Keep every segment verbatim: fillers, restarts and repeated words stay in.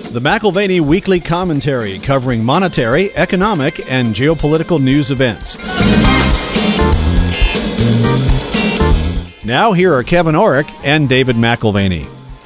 The McIlvaney Weekly Commentary, covering monetary, economic, and geopolitical news events. Now here are Kevin Orrick and David McIlvaney.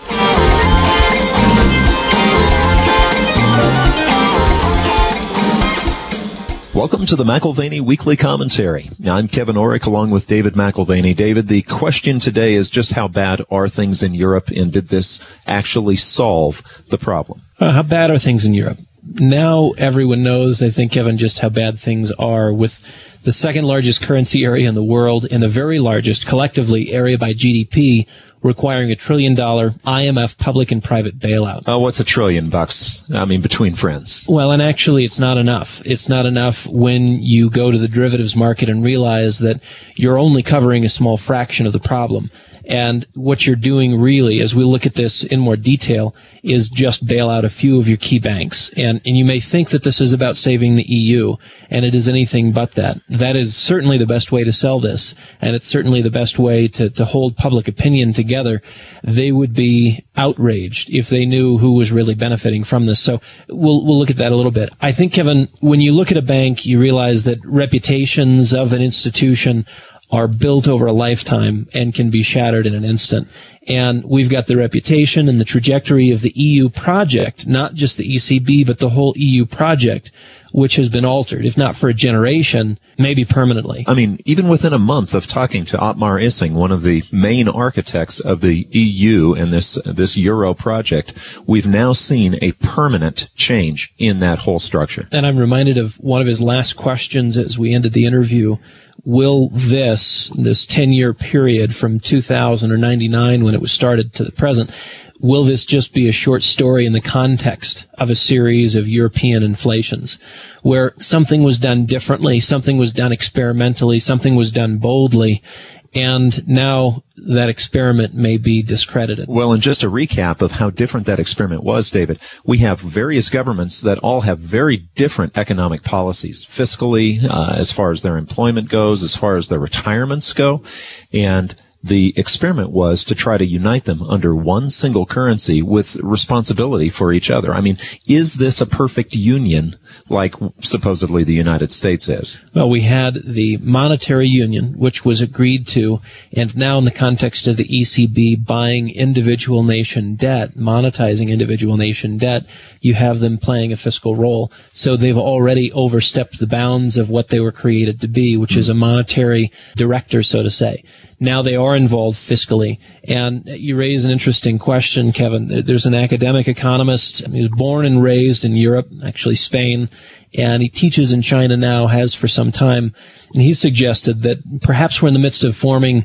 Welcome to the McIlvaney Weekly Commentary. I'm Kevin Orrick along with David McIlvaney. David, the question today is just how bad are things in Europe, and did this actually solve the problem? Uh, how bad are things in Europe? Now everyone knows, I think, Kevin, just how bad things are with the second largest currency area in the world and the very largest, collectively, area by G D P, requiring a trillion dollar I M F public and private bailout. Oh, what's a trillion bucks? I mean, between friends. Well, and actually it's not enough. It's not enough when you go to the derivatives market and realize that you're only covering a small fraction of the problem. And what you're doing really, as we look at this in more detail, is just bail out a few of your key banks. And, and you may think that this is about saving the E U, and it is anything but that. That is certainly the best way to sell this, and it's certainly the best way to, to hold public opinion together. They would be outraged if they knew who was really benefiting from this. So we'll, we'll look at that a little bit. I think, Kevin, when you look at a bank, you realize that reputations of an institution are built over a lifetime and can be shattered in an instant. And we've got the reputation and the trajectory of the E U project, not just the E C B, but the whole E U project, which has been altered, if not for a generation, maybe permanently. I mean, even within a month of talking to Otmar Issing, one of the main architects of the E U and this this Euro project, we've now seen a permanent change in that whole structure. And I'm reminded of one of his last questions as we ended the interview. Will this, this ten-year period from two thousand or ninety-nine when it was started to the present, will this just be a short story in the context of a series of European inflations where something was done differently, something was done experimentally, something was done boldly, and now that experiment may be discredited? Well, and just a recap of how different that experiment was, David, we have various governments that all have very different economic policies, fiscally, uh, as far as their employment goes, as far as their retirements go, and the experiment was to try to unite them under one single currency with responsibility for each other. I mean, is this a perfect union like supposedly the United States is? Well, we had the monetary union, which was agreed to, and now in the context of the E C B buying individual nation debt, monetizing individual nation debt, you have them playing a fiscal role. So they've already overstepped the bounds of what they were created to be, which mm-hmm. is a monetary director, so to say. Now they are involved fiscally. And you raise an interesting question, Kevin. There's an academic economist. He was born and raised in Europe, actually Spain, and he teaches in China now, has for some time. And he suggested that perhaps we're in the midst of forming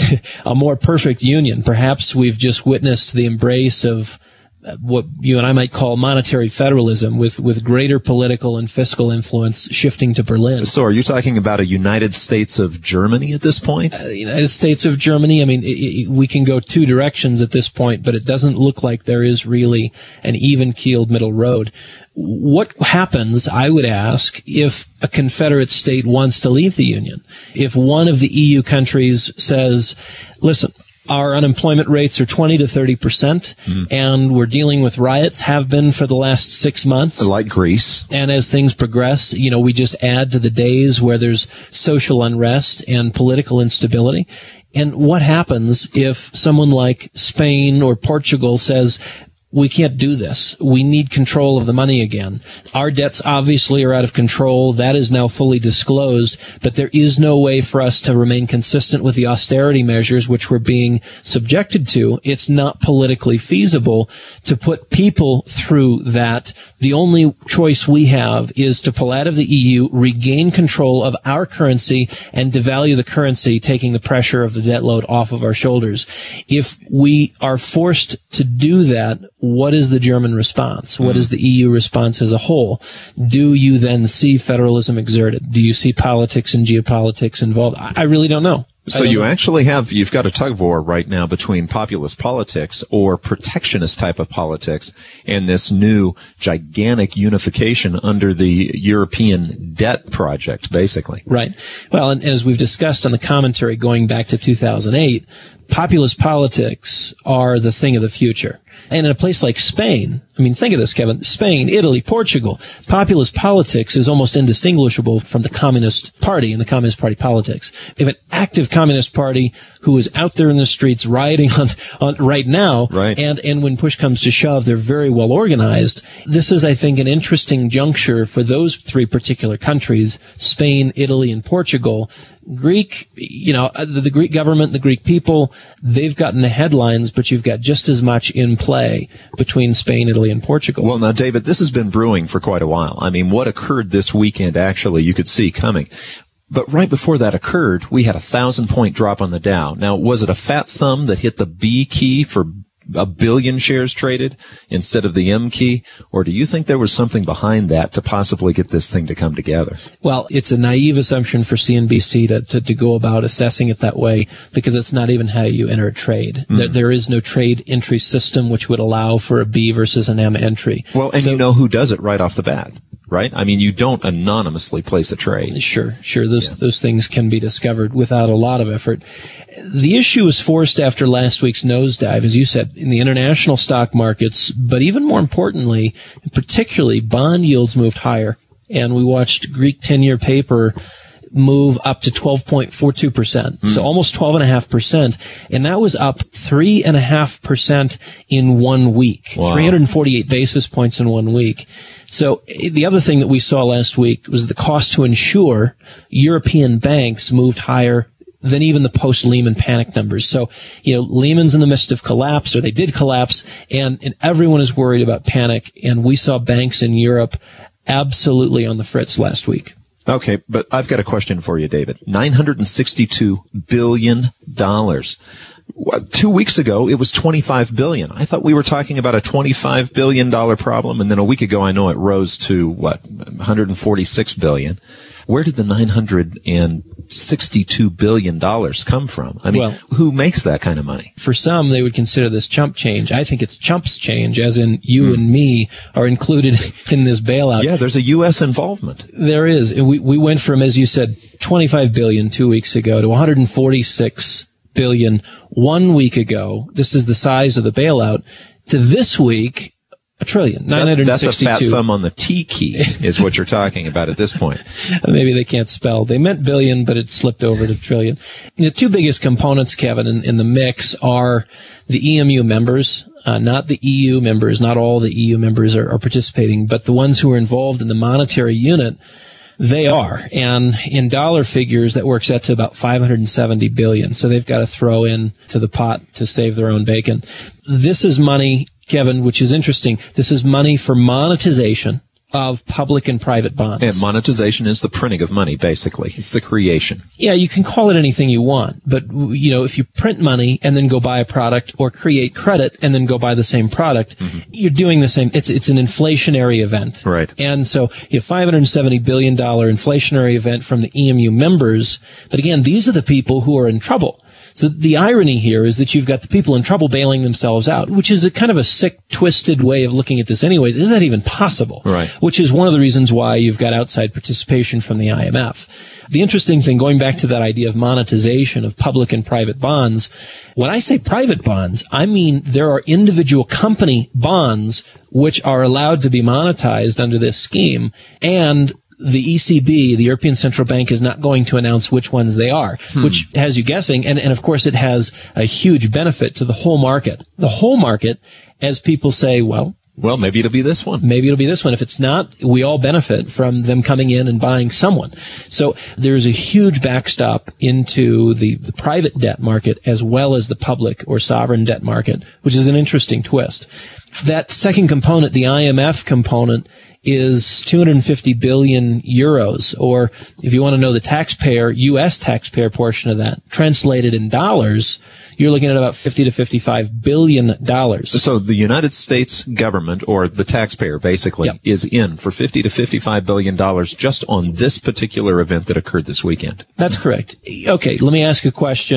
a more perfect union. Perhaps we've just witnessed the embrace of what you and I might call monetary federalism, with, with greater political and fiscal influence shifting to Berlin. So are you talking about a United States of Germany at this point? Uh, United States of Germany, I mean, it, it, we can go two directions at this point, but it doesn't look like there is really an even-keeled middle road. What happens, I would ask, if a Confederate state wants to leave the Union? If one of the E U countries says, listen, our unemployment rates are twenty to thirty percent, mm. and we're dealing with riots, have been for the last six months. Like Greece. And as things progress, you know, we just add to the days where there's social unrest and political instability. And what happens if someone like Spain or Portugal says, we can't do this. We need control of the money again. Our debts obviously are out of control. That is now fully disclosed, but there is no way for us to remain consistent with the austerity measures which we're being subjected to. It's not politically feasible to put people through that. The only choice we have is to pull out of the E U, regain control of our currency, and devalue the currency, taking the pressure of the debt load off of our shoulders. If we are forced to do that, what is the German response? What is the E U response as a whole? Do you then see federalism exerted? Do you see politics and geopolitics involved? I really don't know. So you actually have, you've got a tug of war right now between populist politics or protectionist type of politics and this new gigantic unification under the European debt project, basically. Right. Well, and as we've discussed on the commentary going back to two thousand eight, populist politics are the thing of the future. And in a place like Spain, I mean, think of this, Kevin, Spain, Italy, Portugal, populist politics is almost indistinguishable from the Communist Party and the Communist Party politics. They have an active Communist Party who is out there in the streets rioting on, on right now. Right. And, and when push comes to shove, they're very well organized. This is, I think, an interesting juncture for those three particular countries, Spain, Italy, and Portugal. Greek, you know, the, the Greek government, the Greek people, they've gotten the headlines, but you've got just as much in play between Spain, Italy, and Portugal. Well, now, David, this has been brewing for quite a while. I mean, what occurred this weekend, actually, you could see coming. But right before that occurred, we had a thousand point drop on the Dow. Now, was it a fat thumb that hit the B key for a billion shares traded instead of the M key? Or do you think there was something behind that to possibly get this thing to come together? Well, it's a naive assumption for C N B C to, to, to go about assessing it that way, because it's not even how you enter a trade. Mm. There, there is no trade entry system which would allow for a B versus an M entry. Well, and so, you know who does it right off the bat, right? I mean, you don't anonymously place a trade. Sure, sure. Those, yeah. those things can be discovered without a lot of effort. The issue was forced after last week's nosedive, as you said, in the international stock markets, but even more importantly, particularly bond yields moved higher. And we watched Greek ten-year paper move up to twelve point four two percent. Mm. So almost twelve point five percent. And that was up three point five percent in one week. Wow. three hundred forty-eight basis points in one week. So the other thing that we saw last week was the cost to insure European banks moved higher than even the post-Lehman panic numbers. So, you know, Lehman's in the midst of collapse, or they did collapse, and, and everyone is worried about panic. And we saw banks in Europe absolutely on the fritz last week. Okay, but I've got a question for you, David. nine hundred sixty-two billion dollars. Two weeks ago, it was twenty-five billion dollars. I thought we were talking about a twenty-five billion dollars problem, and then a week ago, I know it rose to, what, one hundred forty-six billion dollars. Where did the nine hundred sixty-two billion dollars come from? I mean, well, who makes that kind of money? For some, they would consider this chump change. I think it's chumps change, as in you mm. and me are included in this bailout. Yeah, there's a U S involvement. There is. And we, we went from, as you said, twenty-five billion dollars two weeks ago to one hundred forty-six billion dollars one week ago. This is the size of the bailout. To this week, a trillion. nine hundred sixty-two. That's a fat thumb on the T key is what you're talking about at this point. Maybe they can't spell. They meant billion, but it slipped over to trillion. The two biggest components, Kevin, in, in the mix are the E M U members, uh, not the E U members. Not all the E U members are, are participating, but the ones who are involved in the monetary unit, they are. And in dollar figures, that works out to about five hundred seventy billion. So they've got to throw in to the pot to save their own bacon. This is money, Kevin, which is interesting. This is money for monetization of public and private bonds. And monetization is the printing of money, basically. It's the creation. Yeah, you can call it anything you want. But, you know, if you print money and then go buy a product, or create credit and then go buy the same product, mm-hmm. you're doing the same. It's, it's an inflationary event. Right. And so you have five hundred seventy billion dollars inflationary event from the E M U members. But again, these are the people who are in trouble. So the irony here is that you've got the people in trouble bailing themselves out, which is a kind of a sick, twisted way of looking at this anyways. Is that even possible? Right. Which is one of the reasons why you've got outside participation from the I M F. The interesting thing, going back to that idea of monetization of public and private bonds, when I say private bonds, I mean there are individual company bonds which are allowed to be monetized under this scheme, and the E C B, the European Central Bank, is not going to announce which ones they are, hmm. which has you guessing. And, and of course, it has a huge benefit to the whole market. The whole market, as people say, well, well, maybe it'll be this one. Maybe it'll be this one. If it's not, we all benefit from them coming in and buying someone. So there's a huge backstop into the, the private debt market as well as the public or sovereign debt market, which is an interesting twist. That second component, the I M F component, is two hundred fifty billion euros, or if you want to know the taxpayer, U S taxpayer portion of that, translated in dollars, you're looking at about fifty to fifty-five billion dollars. So the United States government, or the taxpayer basically, yep. is in for fifty to fifty-five billion dollars just on this particular event that occurred this weekend. That's correct. Okay, let me ask a question.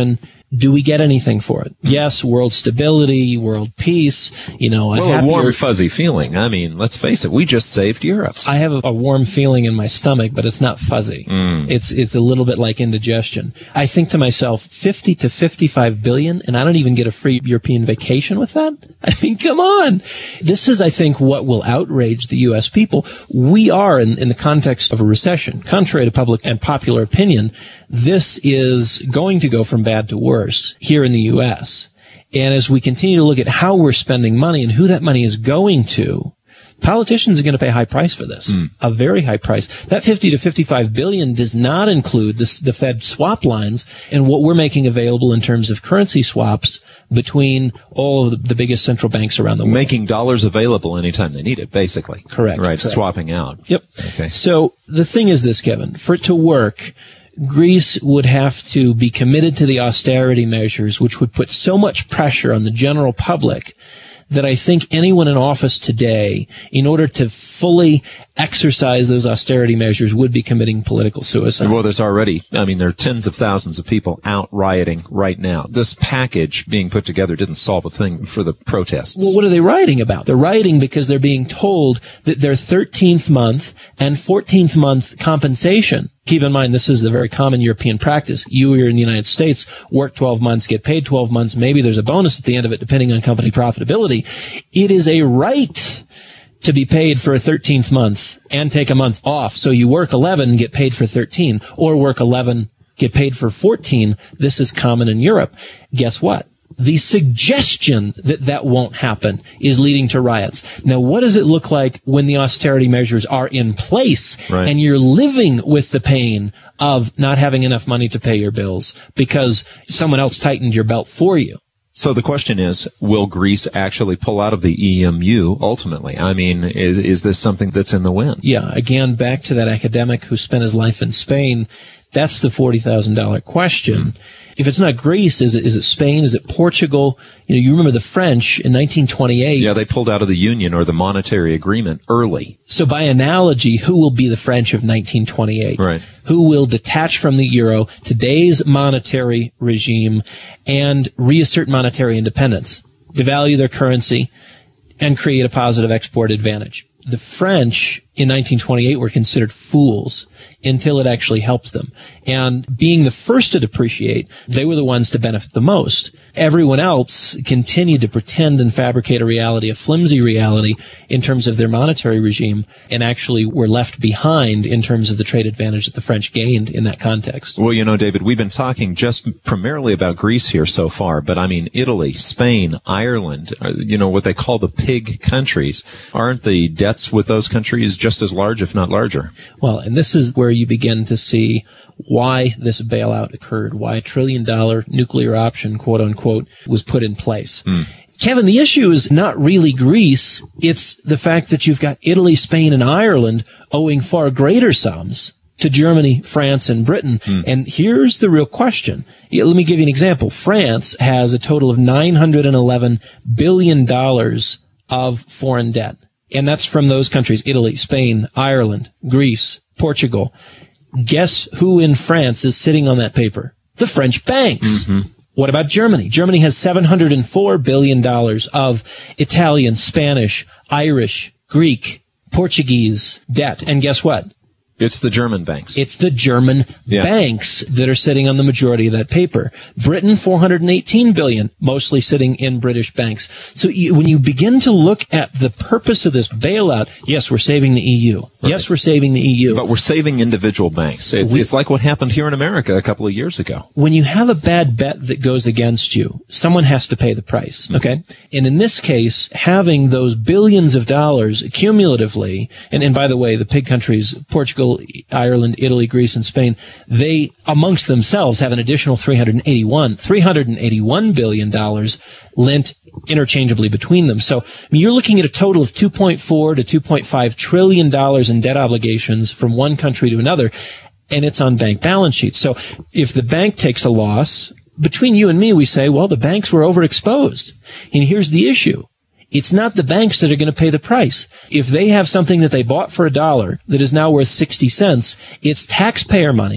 Do we get anything for it? Yes, world stability, world peace, you know, a well, happier, a warm, fuzzy feeling. I mean, let's face it, we just saved Europe. I have a, a warm feeling in my stomach, but it's not fuzzy. Mm. It's it's a little bit like indigestion. I think to myself, fifty to fifty-five billion, and I don't even get a free European vacation with that? I mean, come on. This is, I think, what will outrage the U S people. We are, in, in the context of a recession, contrary to public and popular opinion, this is going to go from bad to worse here in the U S. And as we continue to look at how we're spending money and who that money is going to, politicians are going to pay a high price for this, mm. a very high price. That fifty to fifty-five billion does not include this, the Fed swap lines and what we're making available in terms of currency swaps between all of the, the biggest central banks around the world. Making dollars available anytime they need it, basically. Correct. Right. Correct. Swapping out. Yep. Okay. So the thing is this, Kevin, for it to work, Greece would have to be committed to the austerity measures, which would put so much pressure on the general public that I think anyone in office today, in order to fully exercise those austerity measures, would be committing political suicide. Well, there's already, I mean, there are tens of thousands of people out rioting right now. This package being put together didn't solve a thing for the protests. Well, what are they rioting about? They're rioting because they're being told that their thirteenth month and fourteenth month compensation, keep in mind, this is the very common European practice. You here in the United States work twelve months, get paid twelve months. Maybe there's a bonus at the end of it, depending on company profitability. It is a right to be paid for a thirteenth month and take a month off. So you work eleven, get paid for thirteen, or work eleven, get paid for fourteen. This is common in Europe. Guess what? The suggestion that that won't happen is leading to riots. Now, what does it look like when the austerity measures are in place right. and you're living with the pain of not having enough money to pay your bills because someone else tightened your belt for you? So the question is, will Greece actually pull out of the E M U ultimately? I mean, is, is this something that's in the wind? Yeah, again, back to that academic who spent his life in Spain. That's the forty thousand dollars question. Mm. If it's not Greece, is it, is it Spain? Is it Portugal? You know, you remember the French in nineteen twenty-eight. Yeah, they pulled out of the Union or the monetary agreement early. So by analogy, who will be the French of nineteen twenty-eight? Right. Who will detach from the euro, today's monetary regime, and reassert monetary independence, devalue their currency, and create a positive export advantage? The French in nineteen twenty-eight were considered fools until it actually helped them. And being the first to depreciate, they were the ones to benefit the most. Everyone else continued to pretend and fabricate a reality, a flimsy reality, in terms of their monetary regime, and actually were left behind in terms of the trade advantage that the French gained in that context. Well, you know, David, we've been talking just primarily about Greece here so far, but I mean, Italy, Spain, Ireland, you know, what they call the pig countries. Aren't the debts with those countries just as large, if not larger? Well, and this is where you begin to see why this bailout occurred, why a trillion dollar nuclear option, quote unquote, was put in place. Mm. Kevin, the issue is not really Greece. It's the fact that you've got Italy, Spain, and Ireland owing far greater sums to Germany, France, and Britain. Mm. And here's the real question. Yeah, let me give you an example. France has a total of nine hundred eleven billion dollars of foreign debt. And that's from those countries, Italy, Spain, Ireland, Greece, Portugal. Guess who in France is sitting on that paper? The French banks. Mm-hmm. What about Germany? Germany has seven hundred four billion dollars of Italian, Spanish, Irish, Greek, Portuguese debt. And guess what? It's the German banks. It's the German yeah. banks that are sitting on the majority of that paper. Britain, four hundred eighteen billion dollars, mostly sitting in British banks. So you, when you begin to look at the purpose of this bailout, yes, we're saving the E U. Right. Yes, we're saving the E U. But we're saving individual banks. It's, we, it's like what happened here in America a couple of years ago. When you have a bad bet that goes against you, someone has to pay the price, mm-hmm. okay? And in this case, having those billions of dollars cumulatively, and, and by the way, the pig countries, Portugal, Ireland, Italy, Greece, and Spain, they amongst themselves have an additional three hundred eighty-one, three hundred eighty-one billion dollars lent interchangeably between them. So I mean, you're looking at a total of two point four to two point five trillion dollars in debt obligations from one country to another, and it's on bank balance sheets. So if the bank takes a loss, between you and me, we say, well, the banks were overexposed. And here's the issue. It's not the banks that are going to pay the price. If they have something that they bought for a dollar that is now worth sixty cents, it's taxpayer money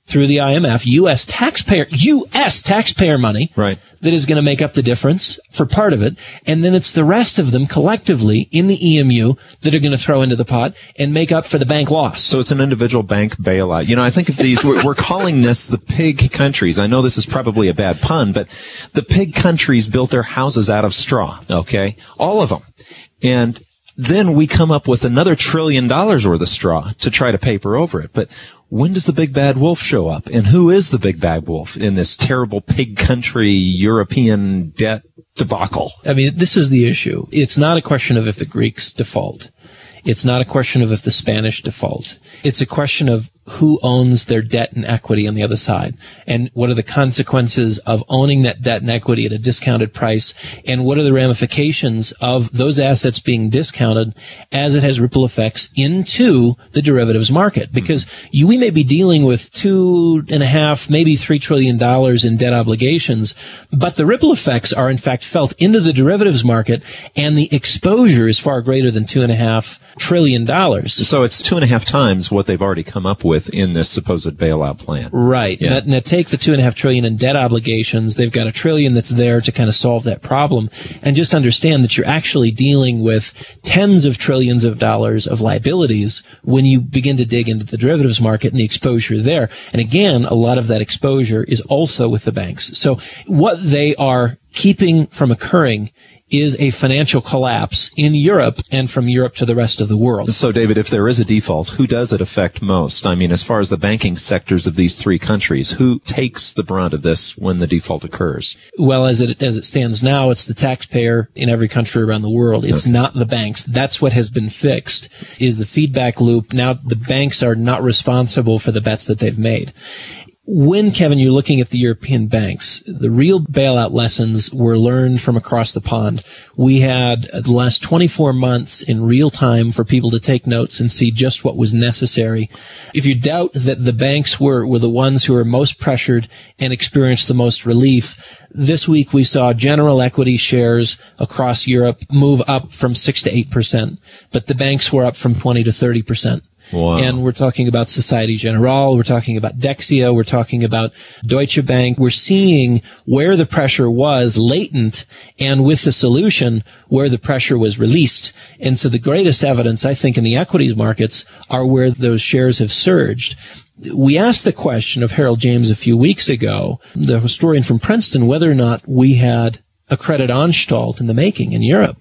through the I M F, U S taxpayer, U S taxpayer money, right, that is going to make up the difference for part of it. And then it's the rest of them collectively in the E M U that are going to throw into the pot and make up for the bank loss. So it's an individual bank bailout. You know, I think of these, we're, we're calling this the pig countries. I know this is probably a bad pun, but the pig countries built their houses out of straw, okay? All of them. And then we come up with another trillion dollars worth of straw to try to paper over it. But when does the big bad wolf show up? And who is the big bad wolf in this terrible pig country European debt debacle? I mean, this is the issue. It's not a question of if the Greeks default. It's not a question of if the Spanish default. It's a question of who owns their debt and equity on the other side, and what are the consequences of owning that debt and equity at a discounted price, and what are the ramifications of those assets being discounted as it has ripple effects into the derivatives market. Because you, we may be dealing with two and a half, maybe three trillion dollars in debt obligations, but the ripple effects are in fact felt into the derivatives market, and the exposure is far greater than two and a half trillion dollars. So it's two and a half times what they've already come up with in this supposed bailout plan. Right. Yeah. Now, now take the two and a half trillion in debt obligations. They've got a trillion that's there to kind of solve that problem. And just understand that you're actually dealing with tens of trillions of dollars of liabilities when you begin to dig into the derivatives market and the exposure there. And again, a lot of that exposure is also with the banks. So what they are keeping from occurring is a financial collapse in Europe and from Europe to the rest of the world. So, David, if there is a default, who does it affect most? I mean, as far as the banking sectors of these three countries, who takes the brunt of this when the default occurs? Well, as it as it stands now, it's the taxpayer in every country around the world. It's okay. Not the banks. That's what has been fixed, is the feedback loop. Now the banks are not responsible for the bets that they've made. When, Kevin, you're looking at the European banks, the real bailout lessons were learned from across the pond. We had the last twenty-four months in real time for people to take notes and see just what was necessary. If you doubt that the banks were, were the ones who were most pressured and experienced the most relief, this week we saw general equity shares across Europe move up from six to eight percent, but the banks were up from twenty to thirty percent. Wow. And we're talking about Societe Generale, we're talking about Dexia, we're talking about Deutsche Bank. We're seeing where the pressure was latent and with the solution where the pressure was released. And so the greatest evidence, I think, in the equities markets are where those shares have surged. We asked the question of Harold James a few weeks ago, the historian from Princeton, whether or not we had a credit Anstalt in the making in Europe.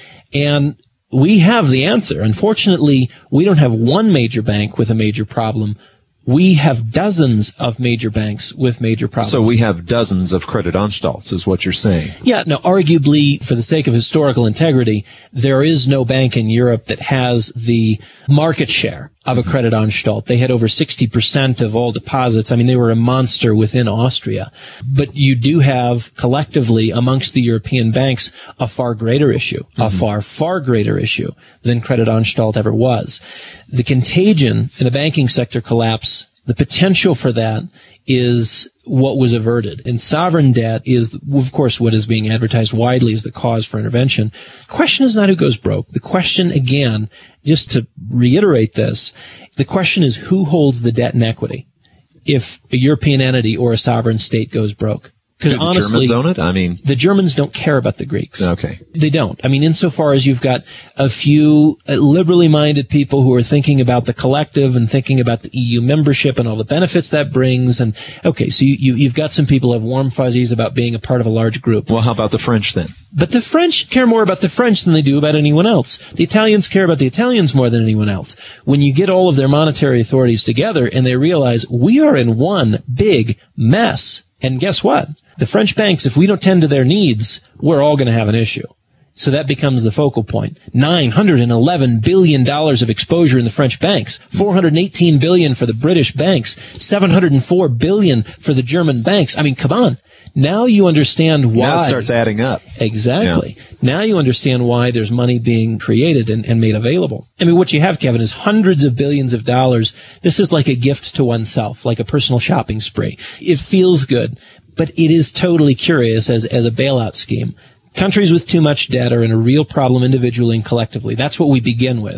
And we have the answer. Unfortunately, we don't have one major bank with a major problem. We have dozens of major banks with major problems. So we have dozens of credit Anstalts, is what you're saying. Yeah, no, arguably, for the sake of historical integrity, there is no bank in Europe that has the market share of a credit Anstalt. They had over sixty percent of all deposits. I mean, they were a monster within Austria. But you do have, collectively, amongst the European banks, a far greater issue, mm-hmm. a far, far greater issue than credit Anstalt ever was. The contagion in the banking sector collapse, the potential for that is what was averted. And sovereign debt is, of course, what is being advertised widely as the cause for intervention. The question is not who goes broke. The question, again, just to reiterate this, the question is who holds the debt and equity if a European entity or a sovereign state goes broke. Because the honestly, Germans own it? I mean, the Germans don't care about the Greeks. Okay. They don't. I mean, insofar as you've got a few liberally minded people who are thinking about the collective and thinking about the E U membership and all the benefits that brings. And okay, so you, you, you've got some people who have warm fuzzies about being a part of a large group. Well, how about the French then? But the French care more about the French than they do about anyone else. The Italians care about the Italians more than anyone else. When you get all of their monetary authorities together and they realize we are in one big mess. And guess what? The French banks, if we don't tend to their needs, we're all going to have an issue. So that becomes the focal point. nine hundred eleven billion dollars of exposure in the French banks, four hundred eighteen billion dollars for the British banks, seven hundred four billion dollars for the German banks. I mean, come on. Now you understand why. Now it starts adding up. Exactly. Yeah. Now you understand why there's money being created and, and made available. I mean, what you have, Kevin, is hundreds of billions of dollars. This is like a gift to oneself, like a personal shopping spree. It feels good, but it is totally curious as, as a bailout scheme. Countries with too much debt are in a real problem individually and collectively. That's what we begin with.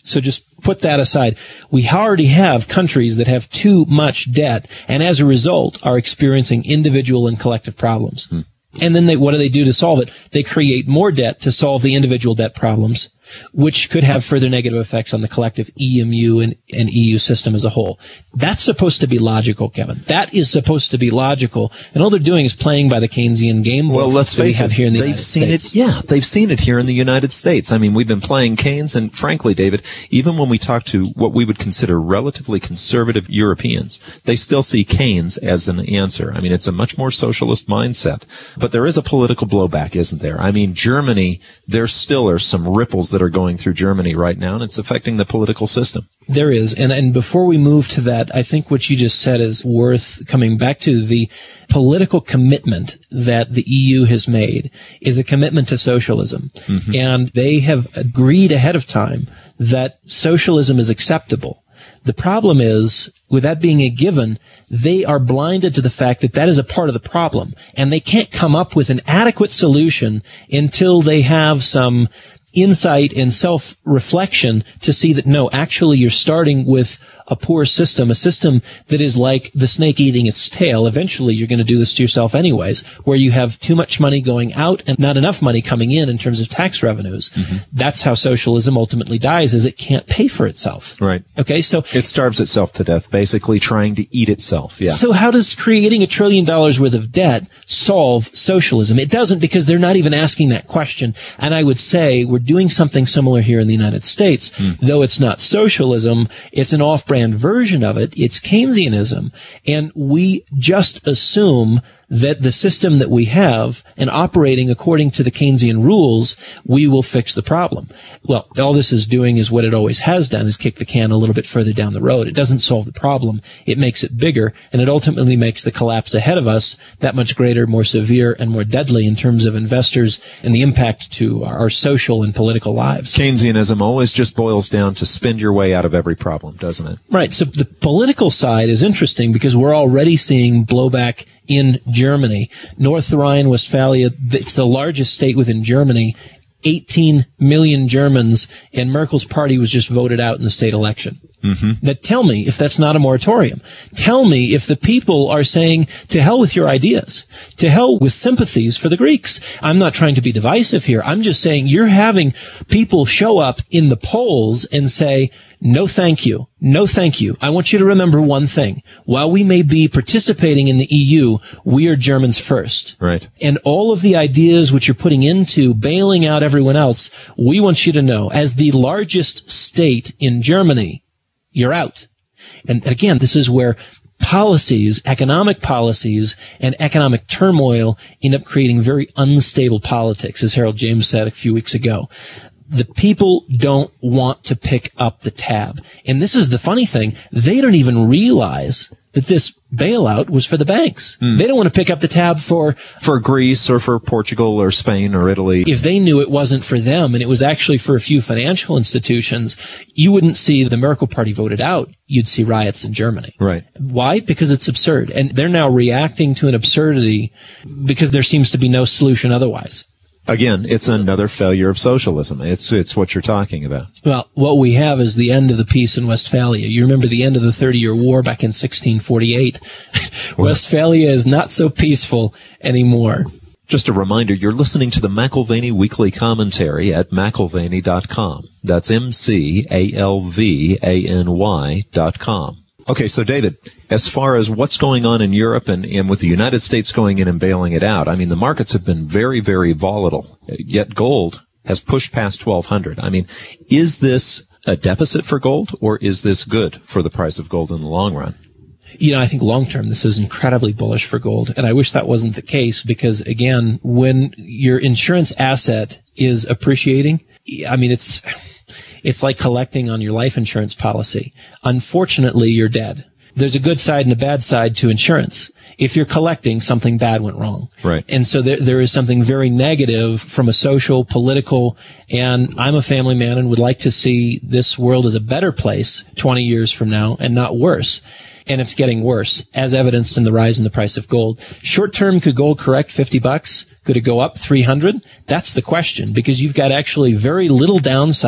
So just put that aside. We already have countries that have too much debt, and as a result are experiencing individual and collective problems. Hmm. And then they, what do they do to solve it? They create more debt to solve the individual debt problems, which could have further negative effects on the collective E M U and, and E U system as a whole. That's supposed to be logical, Kevin. That is supposed to be logical. And all they're doing is playing by the Keynesian game book. Well, let's face we have it, here in the they've United seen States. it. Yeah, they've seen it here in the United States. I mean, we've been playing Keynes, and frankly, David, even when we talk to what we would consider relatively conservative Europeans, they still see Keynes as an answer. I mean, it's a much more socialist mindset. But there is a political blowback, isn't there? I mean, Germany, there still are some ripples that are going through Germany right now, and it's affecting the political system. There is. And, and before we move to that, I think what you just said is worth coming back to. The political commitment that the E U has made is a commitment to socialism. Mm-hmm. And they have agreed ahead of time that socialism is acceptable. The problem is, with that being a given, they are blinded to the fact that that is a part of the problem. And they can't come up with an adequate solution until they have some insight and self-reflection to see that, no, actually you're starting with a poor system, a system that is like the snake eating its tail. Eventually you're going to do this to yourself anyways, where you have too much money going out and not enough money coming in in terms of tax revenues. Mm-hmm. That's how socialism ultimately dies, is it can't pay for itself. Right. Okay, so it starves itself to death, basically trying to eat itself. Yeah. So how does creating a trillion dollars worth of debt solve socialism? It doesn't, because they're not even asking that question. And I would say we're doing something similar here in the United States. Mm. Though it's not socialism, it's an off-brand version of it. It's Keynesianism. And we just assume that the system that we have, and operating according to the Keynesian rules, we will fix the problem. Well, all this is doing is what it always has done, is kick the can a little bit further down the road. It doesn't solve the problem. It makes it bigger, and it ultimately makes the collapse ahead of us that much greater, more severe, and more deadly in terms of investors and the impact to our social and political lives. Keynesianism always just boils down to spend your way out of every problem, doesn't it? Right. So the political side is interesting because we're already seeing blowback in Germany. North Rhine-Westphalia, it's the largest state within Germany, eighteen million Germans, and Merkel's party was just voted out in the state election. Mm-hmm. Now tell me if that's not a moratorium. Tell me if the people are saying, to hell with your ideas, to hell with sympathies for the Greeks. I'm not trying to be divisive here. I'm just saying you're having people show up in the polls and say, no thank you. No thank you. I want you to remember one thing. While we may be participating in the E U, we are Germans first. Right. And all of the ideas which you're putting into bailing out everyone else, we want you to know, as the largest state in Germany, you're out. And again, this is where policies, economic policies, and economic turmoil end up creating very unstable politics, as Harold James said a few weeks ago. The people don't want to pick up the tab. And this is the funny thing. They don't even realize that this bailout was for the banks. Mm. They don't want to pick up the tab for... For Greece or for Portugal or Spain or Italy. If they knew it wasn't for them and it was actually for a few financial institutions, you wouldn't see the Merkel party voted out. You'd see riots in Germany. Right. Why? Because it's absurd. And they're now reacting to an absurdity because there seems to be no solution otherwise. Again, it's another failure of socialism. It's it's what you're talking about. Well, what we have is the end of the peace in Westphalia. You remember the end of the Thirty-Year War back in sixteen forty-eight. Westphalia is not so peaceful anymore. Just a reminder, you're listening to the McAlvany Weekly Commentary at McAlvany dot com. That's M C A L V A N Y dot com. Okay, so David, as far as what's going on in Europe and, and with the United States going in and bailing it out, I mean, the markets have been very, very volatile, yet gold has pushed past twelve hundred. I mean, is this a deficit for gold, or is this good for the price of gold in the long run? You know, I think long term, this is incredibly bullish for gold. And I wish that wasn't the case because, again, when your insurance asset is appreciating, I mean, it's... It's like collecting on your life insurance policy. Unfortunately, you're dead. There's a good side and a bad side to insurance. If you're collecting, something bad went wrong. Right. And so there, there is something very negative from a social, political, and I'm a family man and would like to see this world as a better place twenty years from now and not worse. And it's getting worse, as evidenced in the rise in the price of gold. Short term, could gold correct fifty bucks? Could it go up three hundred? That's the question, because you've got actually very little downside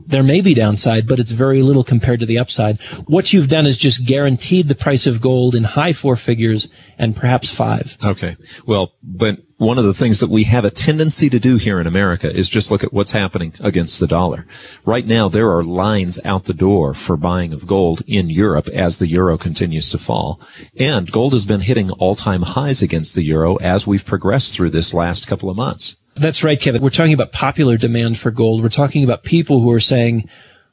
There may be downside, but it's very little compared to the upside. What you've done is just guaranteed the price of gold in high four figures and perhaps five. Okay. Well, but one of the things that we have a tendency to do here in America is just look at what's happening against the dollar. Right now, there are lines out the door for buying of gold in Europe as the euro continues to fall. And gold has been hitting all-time highs against the euro as we've progressed through this last couple of months. That's right, Kevin. We're talking about popular demand for gold. We're talking about people who are saying,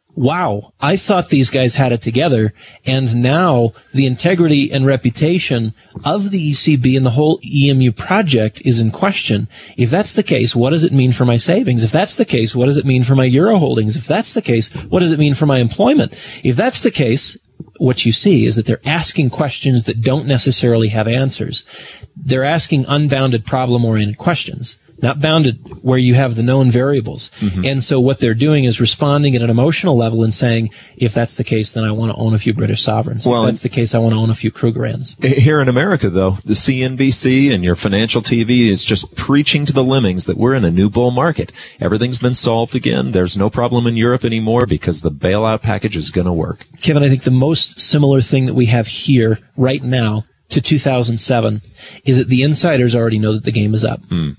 wow, I thought these guys had it together, and now the integrity and reputation of the E C B and the whole E M U project is in question. If that's the case, what does it mean for my savings? If that's the case, what does it mean for my euro holdings? If that's the case, what does it mean for my employment? If that's the case, what you see is that they're asking questions that don't necessarily have answers. They're asking unbounded problem-oriented questions, not bounded where you have the known variables. Mm-hmm. And so what they're doing is responding at an emotional level and saying, if that's the case, then I want to own a few British sovereigns. Well, if that's the case, I want to own a few Krugerrands. Here in America, though, the C N B C and your financial T V is just preaching to the lemmings that we're in a new bull market. Everything's been solved again. There's no problem in Europe anymore because the bailout package is going to work. Kevin, I think the most similar thing that we have here right now to two thousand seven is that the insiders already know that the game is up. Mm.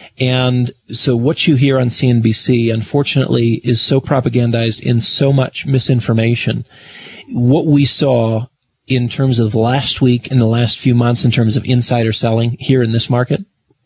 And so what you hear on C N B C, unfortunately, is so propagandized in so much misinformation. What we saw in terms of last week and the last few months in terms of insider selling here in this market,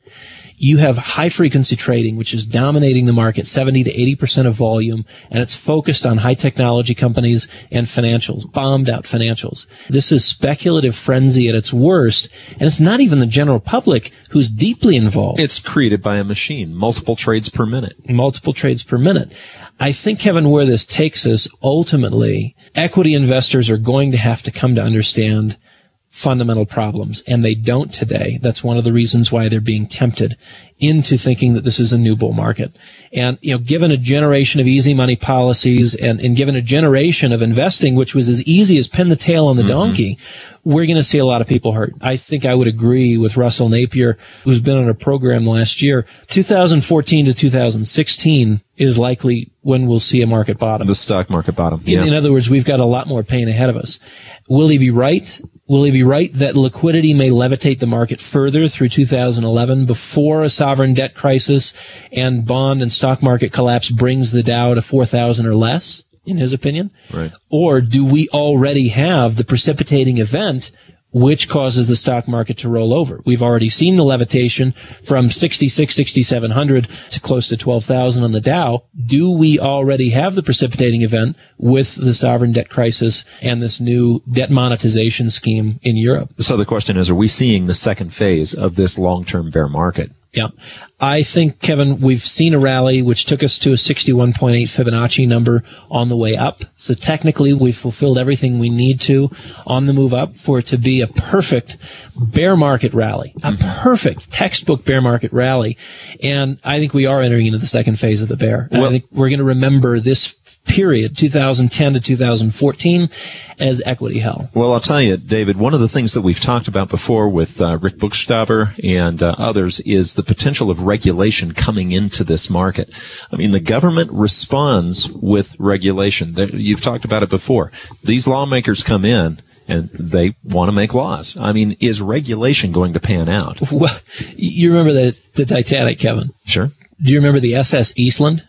you have high-frequency trading, which is dominating the market, seventy to eighty percent of volume, and it's focused on high-technology companies and financials, bombed-out financials. This is speculative frenzy at its worst, and it's not even the general public who's deeply involved. It's created by a machine, multiple trades per minute. Multiple trades per minute. I think, Kevin, where this takes us, ultimately, equity investors are going to have to come to understand fundamental problems, and they don't today. That's one of the reasons why they're being tempted into thinking that this is a new bull market. And, you know, given a generation of easy money policies and, and given a generation of investing, which was as easy as pin the tail on the mm-hmm. donkey, we're going to see a lot of people hurt. I think I would agree with Russell Napier, who's been on a program last year. two thousand fourteen to two thousand sixteen is likely when we'll see a market bottom. The stock market bottom. Yeah. In, in other words, we've got a lot more pain ahead of us. Will he be right? Will he be right that liquidity may levitate the market further through two thousand eleven before a sovereign debt crisis and bond and stock market collapse brings the Dow to four thousand or less, in his opinion? Right. Or do we already have the precipitating event which causes the stock market to roll over? We've already seen the levitation from sixty-six, sixty-seven hundred to close to twelve thousand on the Dow. Do we already have the precipitating event with the sovereign debt crisis and this new debt monetization scheme in Europe? So the question is, are we seeing the second phase of this long-term bear market? Yeah. I think, Kevin, we've seen a rally which took us to a sixty-one point eight Fibonacci number on the way up. So technically, we've fulfilled everything we need to on the move up for it to be a perfect bear market rally, a perfect textbook bear market rally. And I think we are entering into the second phase of the bear. And well, I think we're going to remember this period, two thousand ten to two thousand fourteen, as equity hell. Well, I'll tell you, David, one of the things that we've talked about before with uh, Rick Buchstaber and uh, others is the potential of regulation coming into this market. I mean, the government responds with regulation. You've talked about it before. These lawmakers come in and they want to make laws. I mean, is regulation going to pan out? Well, you remember the, the Titanic, Kevin? Sure. Do you remember the S S Eastland?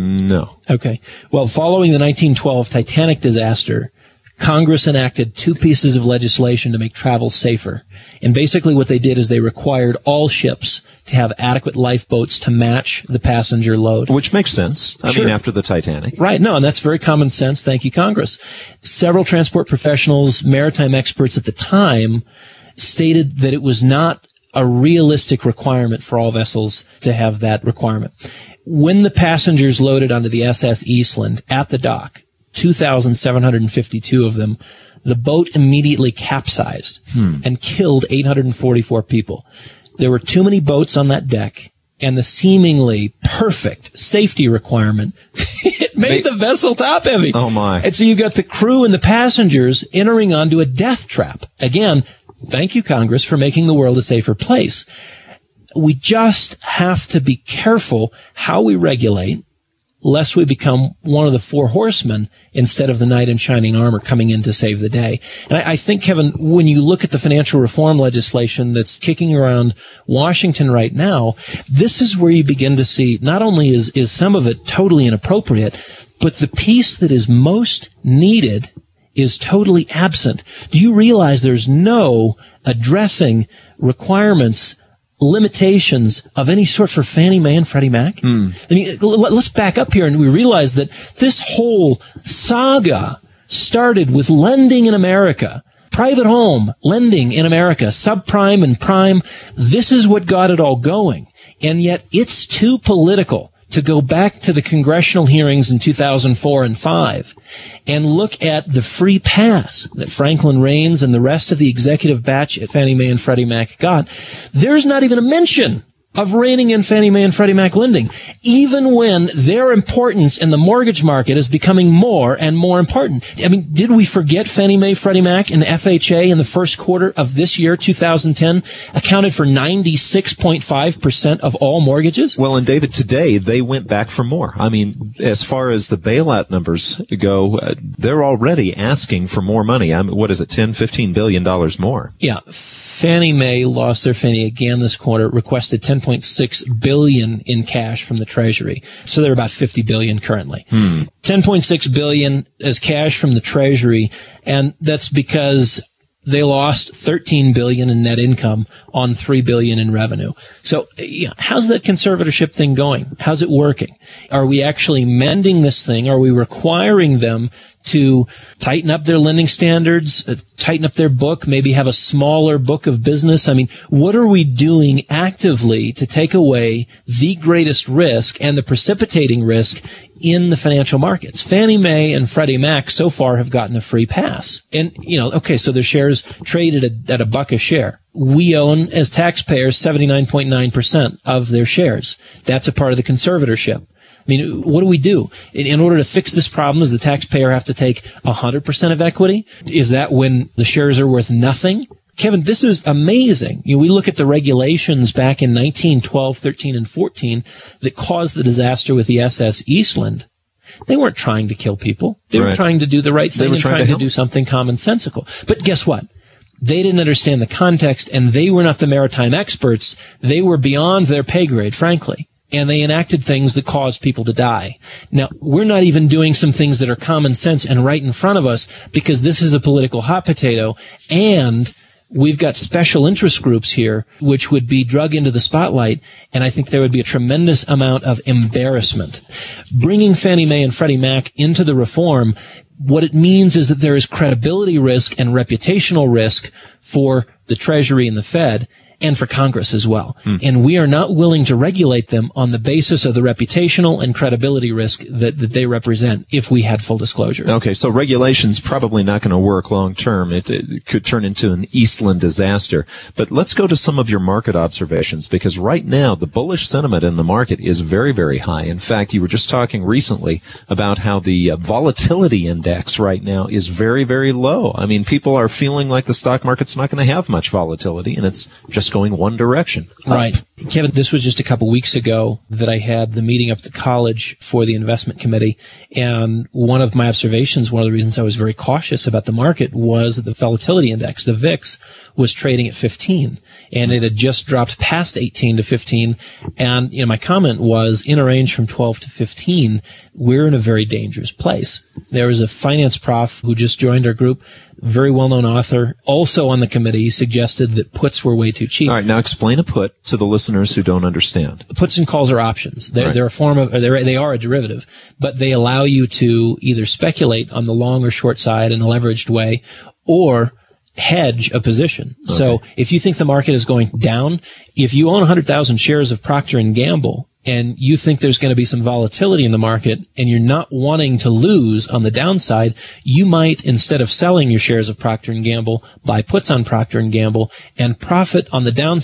No. Okay. Well, following the nineteen twelve Titanic disaster, Congress enacted two pieces of legislation to make travel safer. And basically what they did is they required all ships to have adequate lifeboats to match the passenger load. Which makes sense. I sure. mean, after the Titanic. Right. No, and that's very common sense. Thank you, Congress. Several transport professionals, maritime experts at the time, stated that it was not a realistic requirement for all vessels to have that requirement. When the passengers loaded onto the S S Eastland at the dock, two thousand seven hundred fifty-two of them, the boat immediately capsized hmm. and killed eight hundred forty-four people. There were too many boats on that deck, and the seemingly perfect safety requirement, it made they, the vessel top heavy. Oh, my. And so you've got the crew and the passengers entering onto a death trap. Again, thank you, Congress, for making the world a safer place. We just have to be careful how we regulate lest we become one of the four horsemen instead of the knight in shining armor coming in to save the day. And I, I think, Kevin, when you look at the financial reform legislation that's kicking around Washington right now, this is where you begin to see not only is, is some of it totally inappropriate, but the piece that is most needed is totally absent. Do you realize there's no addressing requirements, limitations of any sort for Fannie Mae and Freddie Mac? Mm. I mean, let's back up here and we realize that this whole saga started with lending in America, private home lending in America, subprime and prime. This is what got it all going. And yet it's too political to go back to the congressional hearings in two thousand four and five and look at the free pass that Franklin Raines and the rest of the executive batch at Fannie Mae and Freddie Mac got. There's not even a mention of reining in Fannie Mae and Freddie Mac lending, even when their importance in the mortgage market is becoming more and more important. I mean, did we forget Fannie Mae, Freddie Mac, and F H A in the first quarter of this year, two thousand ten, accounted for ninety-six point five percent of all mortgages? Well, and David, today they went back for more. I mean, as far as the bailout numbers go, uh, they're already asking for more money. I mean, what is it, ten, fifteen billion dollars more? Yeah. Fannie Mae lost their Fannie again this quarter, requested ten point six billion dollars in cash from the Treasury. So they're about fifty billion dollars currently. Hmm. ten point six billion dollars as cash from the Treasury, and that's because they lost thirteen billion dollars in net income on three billion dollars in revenue. So you know, how's that conservatorship thing going? How's it working? Are we actually mending this thing? Are we requiring them to tighten up their lending standards, uh, tighten up their book, maybe have a smaller book of business? I mean, what are we doing actively to take away the greatest risk and the precipitating risk in the financial markets? Fannie Mae and Freddie Mac so far have gotten a free pass. And, you know, okay, so their shares traded at, at a buck a share. We own, as taxpayers, seventy-nine point nine percent of their shares. That's a part of the conservatorship. I mean, what do we do? In, in order to fix this problem, does the taxpayer have to take one hundred percent of equity? Is that when the shares are worth nothing? Kevin, this is amazing. You know, we look at the regulations back in nineteen twelve, thirteen, and fourteen that caused the disaster with the S S Eastland. They weren't trying to kill people. They right. were trying to do the right thing and trying, trying to, to do something commonsensical. But guess what? They didn't understand the context, and they were not the maritime experts. They were beyond their pay grade, frankly. And they enacted things that caused people to die. Now, we're not even doing some things that are common sense and right in front of us because this is a political hot potato, and we've got special interest groups here which would be drug into the spotlight, and I think there would be a tremendous amount of embarrassment. Bringing Fannie Mae and Freddie Mac into the reform, what it means is that there is credibility risk and reputational risk for the Treasury and the Fed, and for Congress as well. Hmm. And we are not willing to regulate them on the basis of the reputational and credibility risk that, that they represent if we had full disclosure. Okay, so regulation's probably not going to work long term. It, it could turn into an Eastland disaster. But let's go to some of your market observations, because right now the bullish sentiment in the market is very, very high. In fact, you were just talking recently about how the uh, volatility index right now is very, very low. I mean, people are feeling like the stock market's not going to have much volatility, and it's just going one direction. Up. Right. Kevin, this was just a couple weeks ago that I had the meeting up at the college for the investment committee. And one of my observations, one of the reasons I was very cautious about the market was that the volatility index, the V I X, was trading at fifteen. And it had just dropped past eighteen to fifteen. And, you know, my comment was in a range from twelve to fifteen, we're in a very dangerous place. There was a finance prof who just joined our group, very well-known author, also on the committee, suggested that puts were way too cheap. All right, now explain a put to the listeners who don't understand. Puts and calls are options. They're, right. they're a form of, or they're, they are a derivative, but they allow you to either speculate on the long or short side in a leveraged way, or hedge a position. Okay. So if you think the market is going down, if you own one hundred thousand shares of Procter and Gamble, and you think there's going to be some volatility in the market, and you're not wanting to lose on the downside, you might, instead of selling your shares of Procter and Gamble, buy puts on Procter and Gamble and profit on the downside.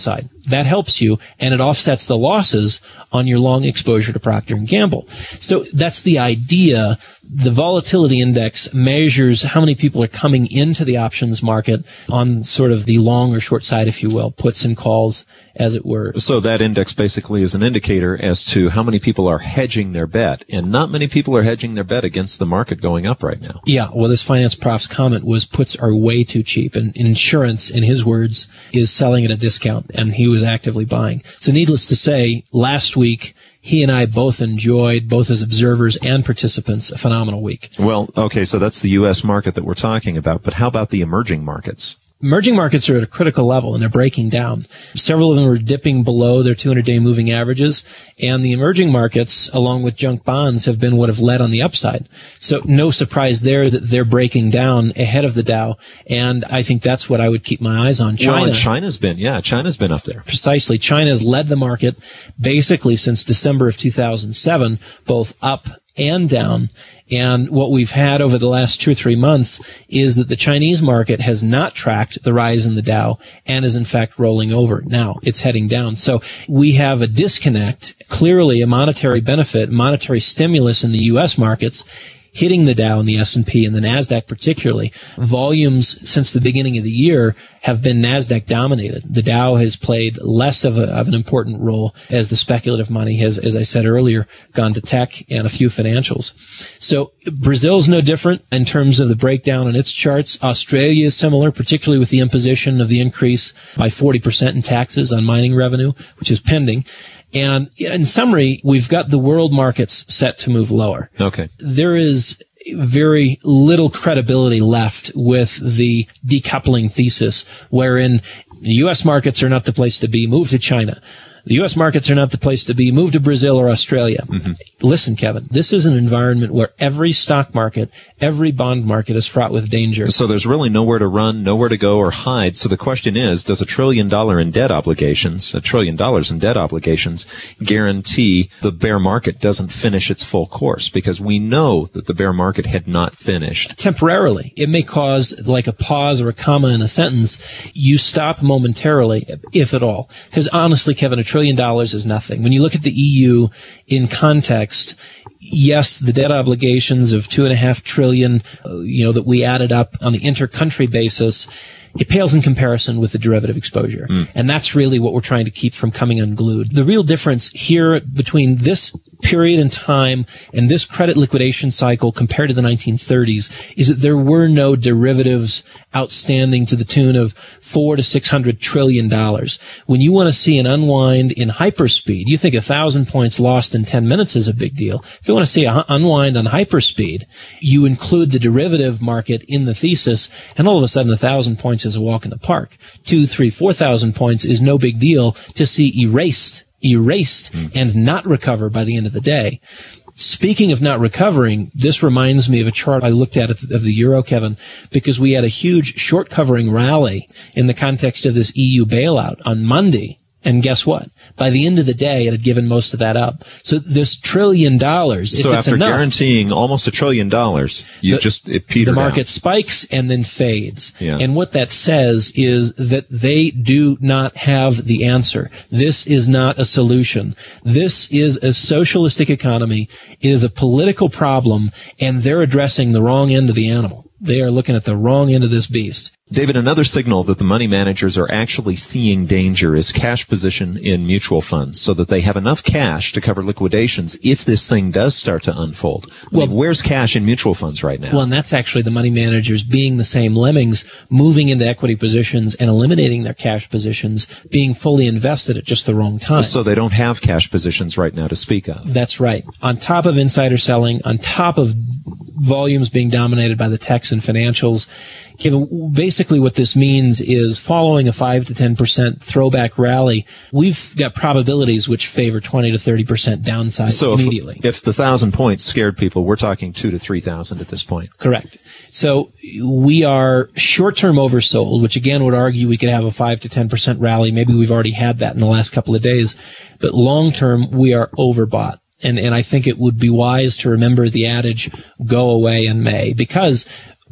That helps you, and it offsets the losses on your long exposure to Procter and Gamble. So that's the idea. The volatility index measures how many people are coming into the options market on sort of the long or short side, if you will, puts and calls, as it were. So that index basically is an indicator as to how many people are hedging their bet, and not many people are hedging their bet against the market going up right now. Yeah, well, this finance prof's comment was puts are way too cheap, and insurance, in his words, is selling at a discount, and he was actively buying. So needless to say, last week, he and I both enjoyed, both as observers and participants, a phenomenal week. Well, okay, so that's the U S market that we're talking about, but how about the emerging markets? Emerging markets are at a critical level, and they're breaking down. Several of them are dipping below their two hundred day moving averages, and the emerging markets, along with junk bonds, have been what have led on the upside. So no surprise there that they're breaking down ahead of the Dow, and I think that's what I would keep my eyes on. China. Well, and China's been, yeah, China's been up there. Precisely. China has led the market basically since December of two thousand seven, both up and down. And what we've had over the last two or three months is that the Chinese market has not tracked the rise in the Dow and is in fact rolling over. Now it's heading down. So we have a disconnect, clearly a monetary benefit, monetary stimulus in the U S markets hitting the Dow and the S and P and the NASDAQ particularly. Volumes since the beginning of the year have been NASDAQ dominated. The Dow has played less of, a, of an important role as the speculative money has, as I said earlier, gone to tech and a few financials. So Brazil's no different in terms of the breakdown in its charts. Australia is similar, particularly with the imposition of the increase by forty percent in taxes on mining revenue, which is pending. And in summary, we've got the world markets set to move lower. Okay. There is very little credibility left with the decoupling thesis, wherein the U S markets are not the place to be. Move to China. The U S markets are not the place to be. Move to Brazil or Australia. Mm-hmm. Listen, Kevin, this is an environment where every stock market, every bond market is fraught with danger. So there's really nowhere to run, nowhere to go or hide. So the question is, does a trillion dollar in debt obligations, a trillion dollars in debt obligations, guarantee the bear market doesn't finish its full course? Because we know that the bear market had not finished. Temporarily. It may cause like a pause or a comma in a sentence. You stop momentarily, if at all. Because honestly, Kevin, a trillion dollars is nothing. When you look at the E U in context, yes, the debt obligations of two and a half trillion, uh, you know, that we added up on the inter-country basis, it pales in comparison with the derivative exposure. Mm. And that's really what we're trying to keep from coming unglued. The real difference here between this period in time and this credit liquidation cycle compared to the nineteen thirties is that there were no derivatives outstanding to the tune of four to six hundred trillion dollars. When you want to see an unwind in hyperspeed, you think a thousand points lost in ten minutes is a big deal. If you want to see an unwind on hyperspeed, you include the derivative market in the thesis, and all of a sudden a thousand points is a walk in the park. Two, three, four thousand points is no big deal to see erased erased mm. and not recover by the end of the day. Speaking of not recovering, this reminds me of a chart I looked at of the euro, Kevin, because we had a huge short covering rally in the context of this E U bailout on Monday. And guess what? By the end of the day, it had given most of that up. So this trillion dollars, if so it's after enough, guaranteeing almost a trillion dollars, you the, just it petered the market out. spikes and then fades. Yeah. And what that says is that they do not have the answer. This is not a solution. This is a socialistic economy. It is a political problem, and they're addressing the wrong end of the animal. They are looking at the wrong end of this beast. David, another signal that the money managers are actually seeing danger is cash position in mutual funds, so that they have enough cash to cover liquidations if this thing does start to unfold. I well, mean, where's cash in mutual funds right now? Well, and that's actually the money managers being the same lemmings, moving into equity positions and eliminating their cash positions, being fully invested at just the wrong time. So they don't have cash positions right now to speak of. That's right. On top of insider selling, on top of volumes being dominated by the techs and financials, Given basically what this means is following a five to ten percent throwback rally, we've got probabilities which favor twenty to thirty percent downside so immediately. If, if the thousand points scared people, we're talking two to three thousand at this point. Correct. So we are short-term oversold, which again would argue we could have a five to ten percent rally. Maybe we've already had that in the last couple of days. But long-term, we are overbought. And, and I think it would be wise to remember the adage, go away in May, because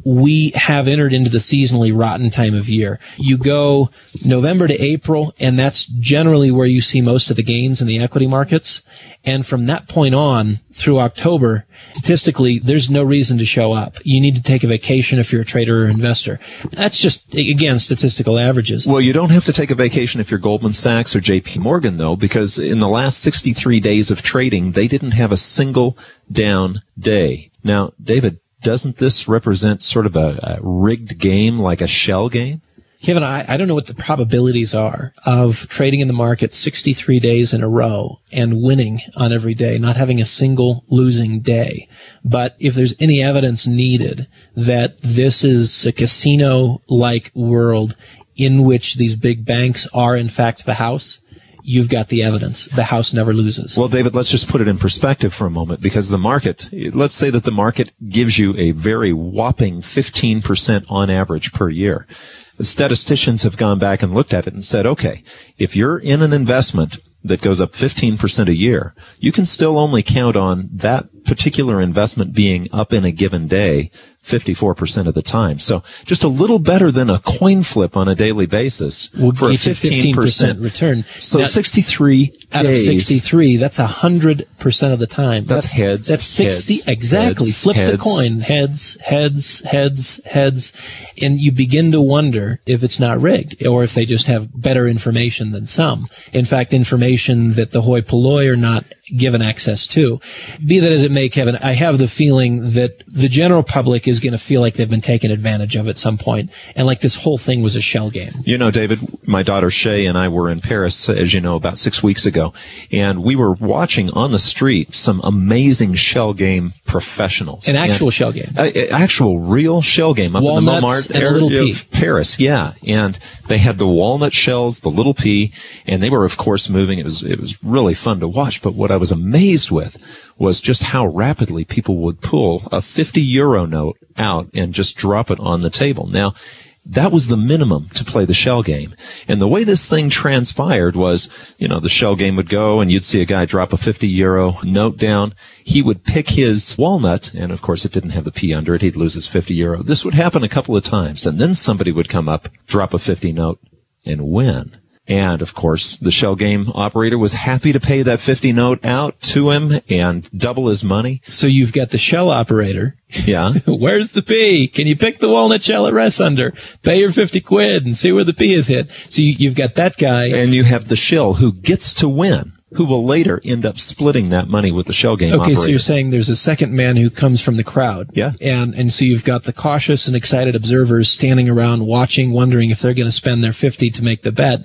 we have entered into the seasonally rotten time of year. You go November to April, and that's generally where you see most of the gains in the equity markets. And from that point on through October, statistically, there's no reason to show up. You need to take a vacation if you're a trader or investor. That's just, again, statistical averages. Well, you don't have to take a vacation if you're Goldman Sachs or J P Morgan, though, because in the last sixty-three days of trading, they didn't have a single down day. Now, David, doesn't this represent sort of a, a rigged game, like a shell game? Kevin, I, I don't know what the probabilities are of trading in the market sixty-three days in a row and winning on every day, not having a single losing day. But if there's any evidence needed that this is a casino-like world in which these big banks are, in fact, the house, you've got the evidence. The house never loses. Well, David, let's just put it in perspective for a moment, because the market, let's say that the market gives you a very whopping fifteen percent on average per year. The statisticians have gone back and looked at it and said, okay, if you're in an investment that goes up fifteen percent a year, you can still only count on that particular investment being up in a given day fifty-four percent of the time. So just a little better than a coin flip on a daily basis we'll for a fifteen percent return. So now, sixty-three out days, of sixty-three, that's one hundred percent of the time. That's, that's heads. That's sixty. Heads, exactly. heads, Flip heads. the coin. Heads, heads, heads, heads. And you begin to wonder if it's not rigged or if they just have better information than some. In fact, information that the hoi polloi are not given access to. Be that as it may, Kevin, I have the feeling that the general public is going to feel like they've been taken advantage of at some point, and like this whole thing was a shell game. You know, David, my daughter Shay and I were in Paris, as you know, about six weeks ago, and we were watching on the street some amazing shell game professionals. An actual and, shell game. Uh, actual real shell game up Walnuts in the Montmartre and a area little pea. of Paris. Yeah, and they had the walnut shells, the little pea, and they were, of course, moving. It was it was really fun to watch. But what I was amazed with was just how rapidly people would pull a fifty euro note out and just drop it on the table. Now, that was the minimum to play the shell game. And the way this thing transpired was, you know, the shell game would go and you'd see a guy drop a fifty euro note down. He would pick his walnut, and of course it didn't have the P under it. He'd lose his fifty euro. This would happen a couple of times. And then somebody would come up, drop a fifty note, and win. And, of course, the shell game operator was happy to pay that fifty note out to him and double his money. So you've got the shell operator. Yeah. Where's the P? Can you pick the walnut shell it rests under? Pay your fifty quid and see where the P is hit. So you, you've got that guy. And you have the shell who gets to win, who will later end up splitting that money with the shell game okay, operator. So you're saying there's a second man who comes from the crowd. Yeah. And, and so you've got the cautious and excited observers standing around watching, wondering if they're going to spend their fifty to make the bet.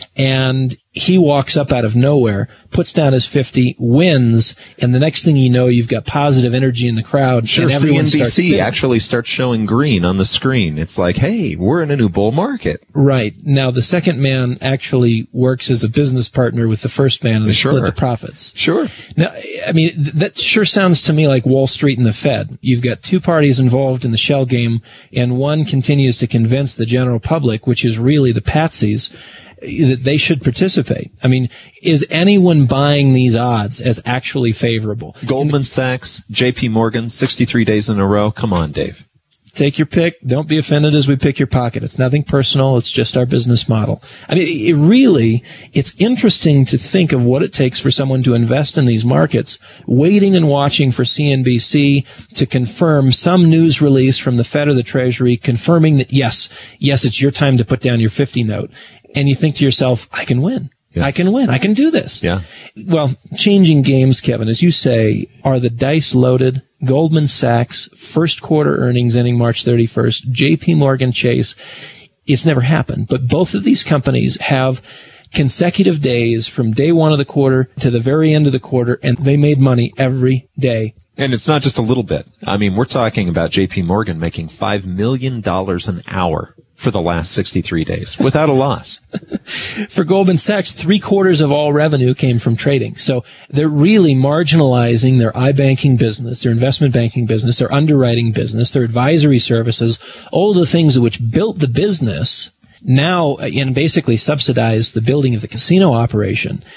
And he walks up out of nowhere, puts down his fifty, wins, and the next thing you know, you've got positive energy in the crowd. Sure, and everyone C N B C starts actually starts showing green on the screen. It's like, hey, we're in a new bull market. Right. Now, the second man actually works as a business partner with the first man and they Sure. split the profits. Sure. Now, I mean, th- that sure sounds to me like Wall Street and the Fed. You've got two parties involved in the shell game, and one continues to convince the general public, which is really the patsies, that they should participate. I mean, is anyone buying these odds as actually favorable? Goldman Sachs, J P Morgan, sixty-three days in a row. Come on, Dave. Take your pick. Don't be offended as we pick your pocket. It's nothing personal. It's just our business model. I mean, it really, it's interesting to think of what it takes for someone to invest in these markets, waiting and watching for C N B C to confirm some news release from the Fed or the Treasury confirming that, yes, yes, it's your time to put down your fifty note. And you think to yourself, I can win. Yeah. I can win. I can do this. Yeah. Well, changing games, Kevin, as you say, are the dice loaded? Goldman Sachs, first quarter earnings ending March thirty-first, J P Morgan Chase. It's never happened, but both of these companies have consecutive days from day one of the quarter to the very end of the quarter, and they made money every day. And it's not just a little bit. I mean, we're talking about J P Morgan making five million dollars an hour for the last sixty-three days without a loss. For Goldman Sachs, three quarters of all revenue came from trading. So they're really marginalizing their iBanking business, their investment banking business, their underwriting business, their advisory services, all the things which built the business now and basically subsidize the building of the casino operation.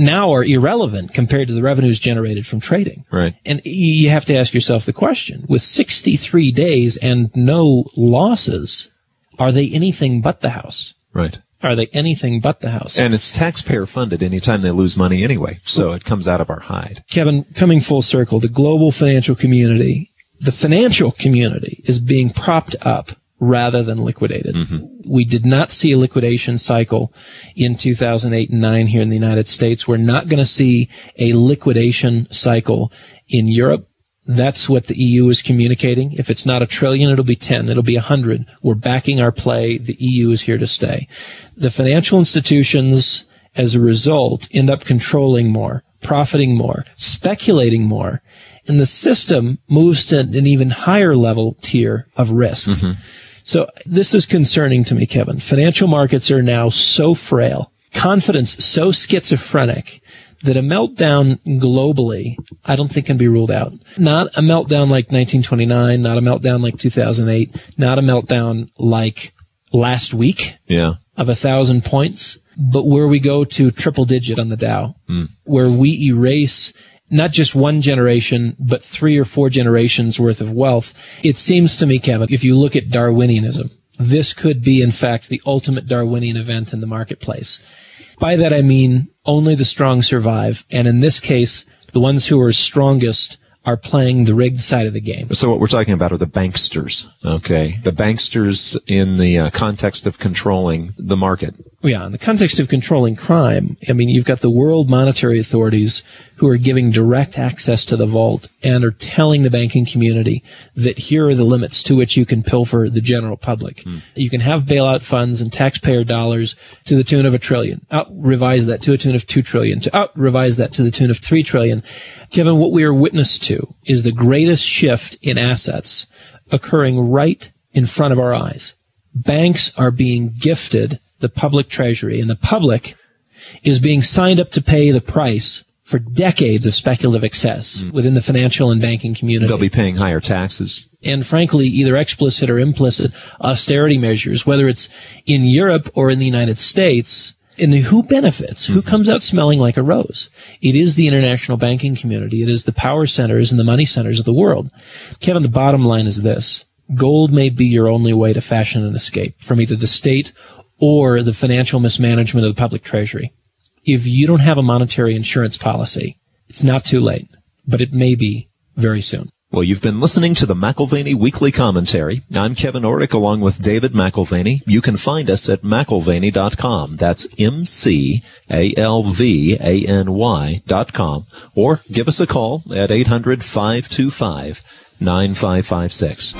now are irrelevant compared to the revenues generated from trading. Right. And you have to ask yourself the question, with sixty-three days and no losses, are they anything but the house? Right. Are they anything but the house? And it's taxpayer funded anytime they lose money anyway, so it comes out of our hide. Kevin, coming full circle, the global financial community, the financial community is being propped up rather than liquidated. Mm-hmm. We did not see a liquidation cycle in two thousand eight and nine here in the United States. We're not going to see a liquidation cycle in Europe. That's what the E U is communicating. If it's not a trillion, it'll be ten. It'll be a hundred. We're backing our play. The E U is here to stay. The financial institutions, as a result, end up controlling more, profiting more, speculating more, and the system moves to an even higher level tier of risk. Mm-hmm. So this is concerning to me, Kevin. Financial markets are now so frail, confidence so schizophrenic, that a meltdown globally, I don't think can be ruled out. Not a meltdown like nineteen twenty-nine, not a meltdown like two thousand eight, not a meltdown like last week yeah. of a thousand points, but where we go to triple digit on the Dow, mm. where we erase not just one generation, but three or four generations worth of wealth. It seems to me, Kevin, if you look at Darwinianism, this could be, in fact, the ultimate Darwinian event in the marketplace. By that I mean only the strong survive, and in this case, the ones who are strongest are playing the rigged side of the game. So what we're talking about are the banksters, okay? The banksters in the uh, context of controlling the market. Yeah, in the context of controlling crime, I mean, you've got the world monetary authorities who are giving direct access to the vault and are telling the banking community that here are the limits to which you can pilfer the general public. Hmm. You can have bailout funds and taxpayer dollars to the tune of a trillion. Out revise that to a tune of two trillion. To out revise that to the tune of three trillion. Kevin, what we are witness to is the greatest shift in assets occurring right in front of our eyes. Banks are being gifted the public treasury, and the public is being signed up to pay the price for decades of speculative excess mm. within the financial and banking community. They'll be paying higher taxes. And frankly, either explicit or implicit austerity measures, whether it's in Europe or in the United States. And who benefits? Mm-hmm. Who comes out smelling like a rose? It is the international banking community. It is the power centers and the money centers of the world. Kevin, the bottom line is this. Gold may be your only way to fashion an escape from either the state or the financial mismanagement of the public treasury. If you don't have a monetary insurance policy, it's not too late, but it may be very soon. Well, you've been listening to the McAlvany Weekly Commentary. I'm Kevin Orrick along with David McAlvany. You can find us at McAlvany dot com. That's M C A L V A N Y dot com. Or give us a call at eight hundred, five two five, nine five five six.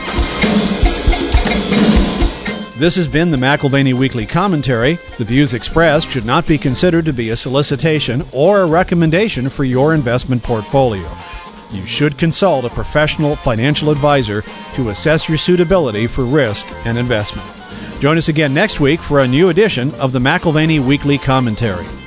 This has been the McAlvany Weekly Commentary. The views expressed should not be considered to be a solicitation or a recommendation for your investment portfolio. You should consult a professional financial advisor to assess your suitability for risk and investment. Join us again next week for a new edition of the McAlvany Weekly Commentary.